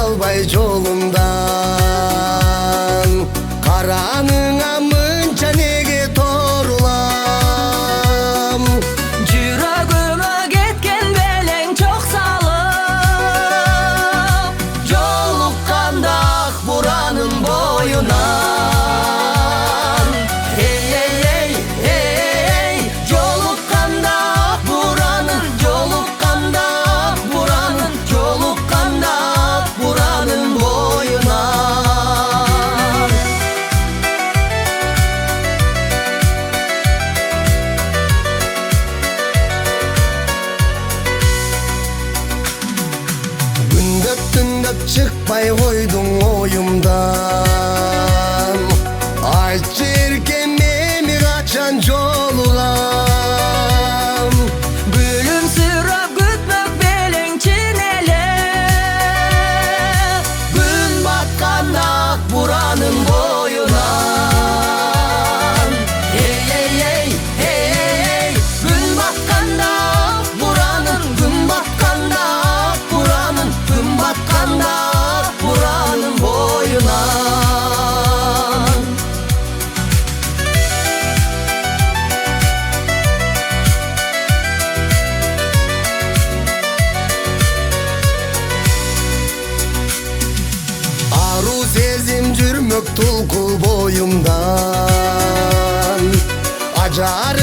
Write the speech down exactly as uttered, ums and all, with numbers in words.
kalbay jolumdan. Karanına mınça nege torulam. Жүрөгүмө кеткен белең чок салып, Жолукканда ак буранын боюнан. Эй, эй, эй, эй, жолукканда ак буранын, жолукканда ак буранын, жолукканда ак буранын боюнан. Күндөп түндөп чыкпай койдуң оюмдан. Айтчы эркем эми качан жолугам. бүлүмсүрөп күтмөк белең эле. Күн батканда ак буранын боюнан. Эй, эй, эй, эй, күн батканда ак буранын, күн батканда ак буранын, күн батканда ак буранын боюнан. Ару сезим жүрмөк тулкул боюмдан. Ажар